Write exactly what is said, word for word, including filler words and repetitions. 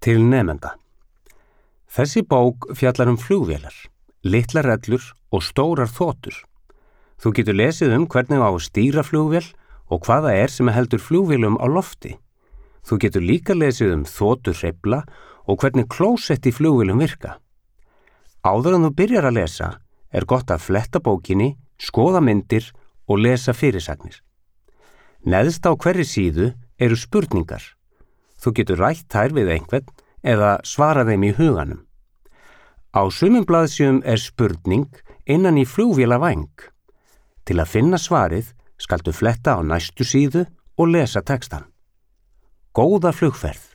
Til nemenda. Þessi bók fjallar um flugvélar, litlar rellur og stórar þotur. Þú getur lesið um hvernig á að stýra flugvél og hvað það er sem heldur flugvélum á lofti. Þú getur líka lesið um þotuhreyfla og hvernig klósett í flugvélum virka. Áður en þú byrjar að lesa er gott að fletta bókinni, skoða myndir og lesa fyrirsagnir. Neðst á hverri síðu eru spurningar. Þú getur rætt þær við einhvern eða svara þeim í huganum. Á sumum blaðsíðum er spurning innan í flugvélavæng. Til að finna svarið skaltu fletta á næstu síðu og lesa textann. Góða flugferð!